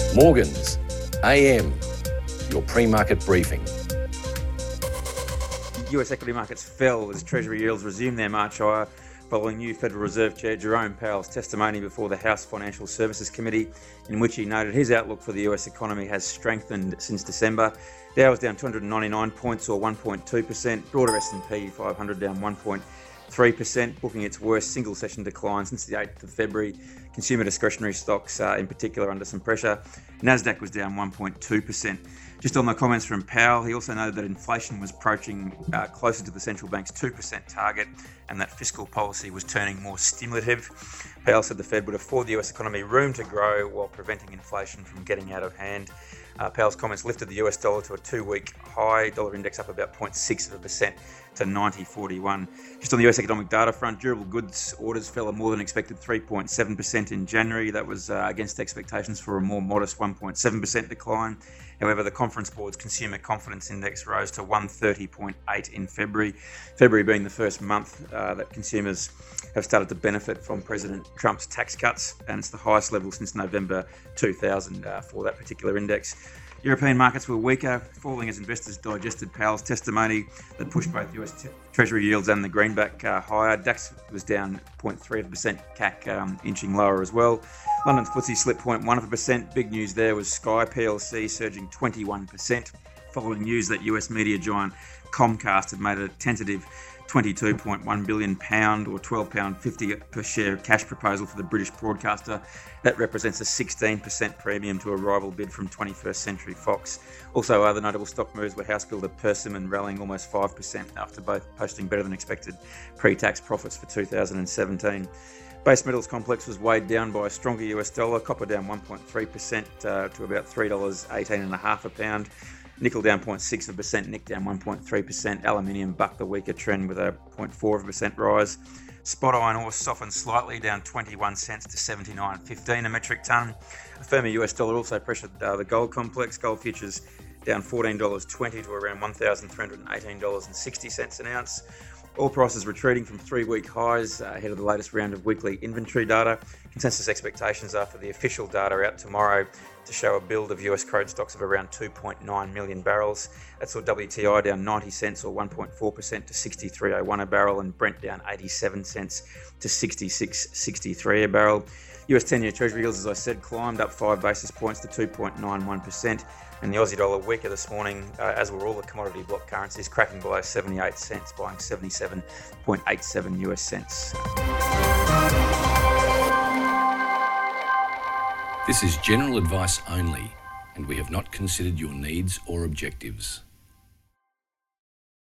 Morgans, AM, your pre-market briefing. US equity markets fell as Treasury yields resumed their march higher following new Federal Reserve Chair Jerome Powell's testimony before the House Financial Services Committee, in which he noted his outlook for the US economy has strengthened since December. Dow was down 299 points or 1.2%, broader S&P 500 down 1.3%, booking its worst single session decline since the 8th of February. Consumer discretionary stocks in particular under some pressure. Nasdaq was down 1.2%. Just on the comments from Powell, he also noted that inflation was approaching closer to the central bank's 2% target and that fiscal policy was turning more stimulative. Powell said the Fed would afford the US economy room to grow while preventing inflation from getting out of hand. Powell's comments lifted the US dollar to a two-week high, dollar index up about 0.6% to 90.41. Just on the US economic data front, durable goods orders fell a more than expected 3.7% in January. That was against expectations for a more modest 1.7% decline. However, the Conference Board's Consumer Confidence Index rose to 130.8 in February. February being the first month that consumers have started to benefit from President Trump's tax cuts, and it's the highest level since November 2000 for that particular index. European markets were weaker, falling as investors digested Powell's testimony that pushed both US Treasury yields and the greenback higher. DAX was down 0.3%, CAC inching lower as well. London's FTSE slipped 0.1%. Big news there was Sky plc surging 21%, following news that US media giant Comcast had made a tentative £22.1 billion or £12.50 per share cash proposal for the British broadcaster. That represents a 16% premium to a rival bid from 21st Century Fox. Also, other notable stock moves were house builder Persimmon rallying almost 5% after both posting better than expected pre-tax profits for 2017. Base metals complex was weighed down by a stronger US dollar, copper down 1.3% to about $3.18.5 a pound. Nickel down 0.6%, nickel down 1.3%. Aluminium bucked the weaker trend with a 0.4% rise. Spot iron ore softened slightly, down 21 cents to 79.15 a metric tonne. A firmer US dollar also pressured the gold complex. Gold futures down $14.20 to around $1,318.60 an ounce. Oil prices retreating from three-week highs ahead of the latest round of weekly inventory data. Consensus expectations are for the official data out tomorrow to show a build of US crude stocks of around 2.9 million barrels. That saw WTI down 90 cents or 1.4% to 63.01 a barrel, and Brent down 87 cents to 66.63 a barrel. US 10-year Treasury yields, as I said, climbed up 5 basis points to 2.91%, and the Aussie dollar weaker this morning, as were all the commodity block currencies, cracking below 78 cents, buying 77.87 US cents. This is general advice only, and we have not considered your needs or objectives.